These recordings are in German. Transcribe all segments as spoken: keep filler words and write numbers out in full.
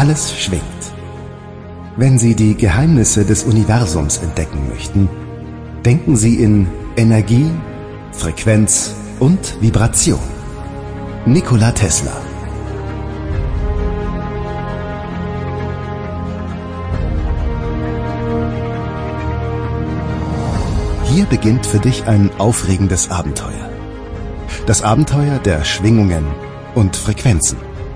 Alles schwingt. Wenn Sie die Geheimnisse des Universums entdecken möchten, denken Sie in Energie, Frequenz und Vibration. Nikola Tesla. Hier beginnt für dich ein aufregendes Abenteuer. Das Abenteuer der Schwingungen und Frequenzen.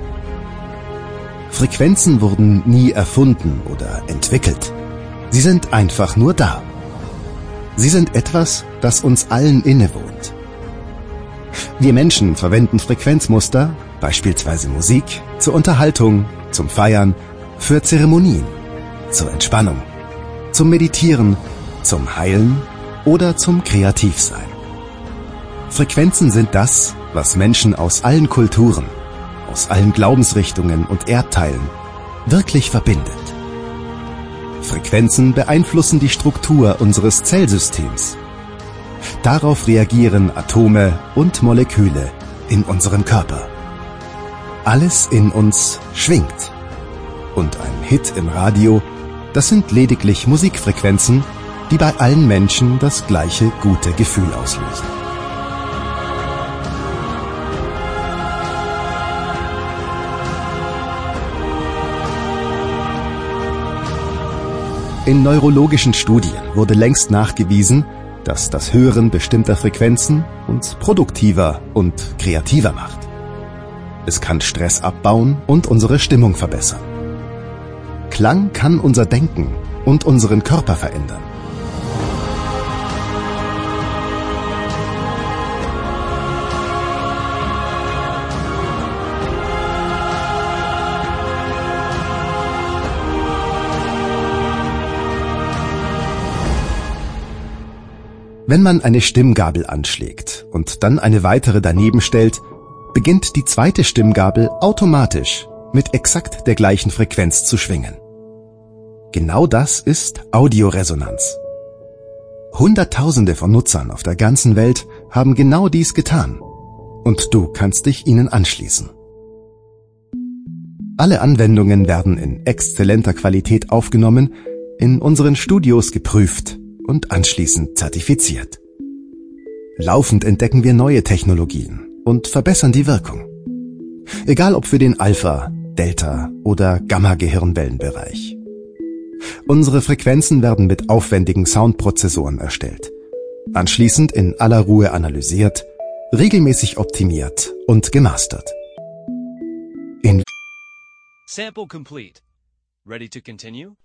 Frequenzen wurden nie erfunden oder entwickelt. Sie sind einfach nur da. Sie sind etwas, das uns allen innewohnt. Wir Menschen verwenden Frequenzmuster, beispielsweise Musik, zur Unterhaltung, zum Feiern, für Zeremonien, zur Entspannung, zum Meditieren, zum Heilen oder zum Kreativsein. Frequenzen sind das, was Menschen aus allen Kulturen, aus allen Glaubensrichtungen und Erdteilen wirklich verbindet. Frequenzen beeinflussen die Struktur unseres Zellsystems. Darauf reagieren Atome und Moleküle in unserem Körper. Alles in uns schwingt. Und ein Hit im Radio, das sind lediglich Musikfrequenzen, die bei allen Menschen das gleiche gute Gefühl auslösen. In neurologischen Studien wurde längst nachgewiesen, dass das Hören bestimmter Frequenzen uns produktiver und kreativer macht. Es kann Stress abbauen und unsere Stimmung verbessern. Klang kann unser Denken und unseren Körper verändern. Wenn man eine Stimmgabel anschlägt und dann eine weitere daneben stellt, beginnt die zweite Stimmgabel automatisch mit exakt der gleichen Frequenz zu schwingen. Genau das ist Audioresonanz. Hunderttausende von Nutzern auf der ganzen Welt haben genau dies getan. Und du kannst dich ihnen anschließen. Alle Anwendungen werden in exzellenter Qualität aufgenommen, in unseren Studios geprüft und anschließend zertifiziert. Laufend entdecken wir neue Technologien und verbessern die Wirkung. Egal ob für den Alpha-, Delta- oder Gamma-Gehirnwellenbereich. Unsere Frequenzen werden mit aufwendigen Soundprozessoren erstellt, anschließend in aller Ruhe analysiert, regelmäßig optimiert und gemastert. In Sample complete. Ready to continue?